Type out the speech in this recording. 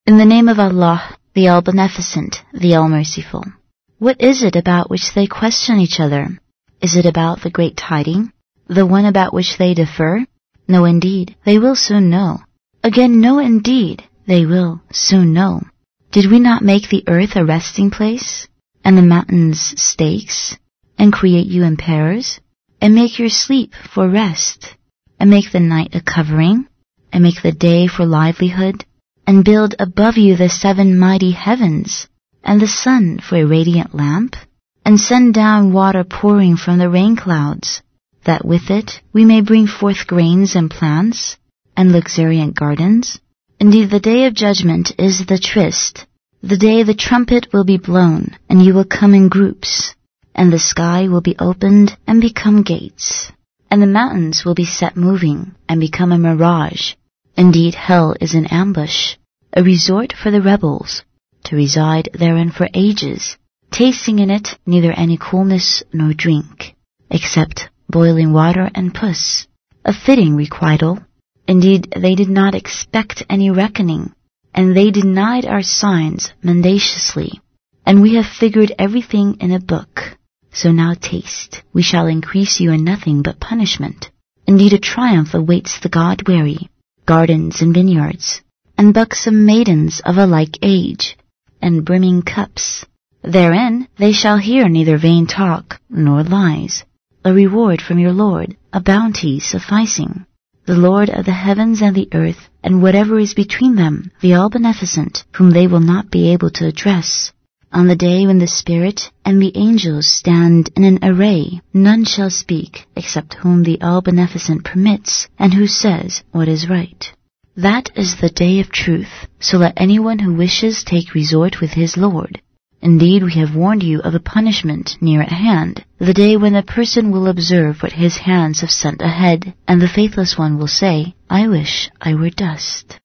In the name of Allah, the All-Beneficent, the All-Merciful. What is it about which they question each other? Is it about the great tiding, the one about which they differ? No, indeed, they will soon know. Again, no, indeed, they will soon know. Did we not make the earth a resting place, and the mountains stakes, and create you in pairs, and make your sleep for rest, and make the night a covering, and make the day for livelihood, and build above you the 7 mighty heavens, and the sun for a radiant lamp, and send down water pouring from the rain clouds, that with it we may bring forth grains and plants, and luxuriant gardens? Indeed, the day of judgment is the tryst, the day the trumpet will be blown, and you will come in groups, and the sky will be opened and become gates, and the mountains will be set moving and become a mirage. Indeed, hell is an ambush, a resort for the rebels, to reside therein for ages, tasting in it neither any coolness nor drink, except boiling water and pus, a fitting requital. Indeed, they did not expect any reckoning, and they denied our signs mendaciously, and we have figured everything in a book. So now taste, we shall increase you in nothing but punishment. Indeed, a triumph awaits the God-wary, gardens and vineyards, and buxom maidens of a like age, and brimming cups. Therein they shall hear neither vain talk nor lies, a reward from your Lord, a bounty sufficing, the Lord of the heavens and the earth, and whatever is between them, the All-Beneficent, whom they will not be able to address. On the day when the Spirit and the angels stand in an array, none shall speak except whom the All-Beneficent permits, and who says what is right. That is the day of truth, so let anyone who wishes take resort with his Lord. Indeed, we have warned you of a punishment near at hand, the day when a person will observe what his hands have sent ahead, and the faithless one will say, I wish I were dust.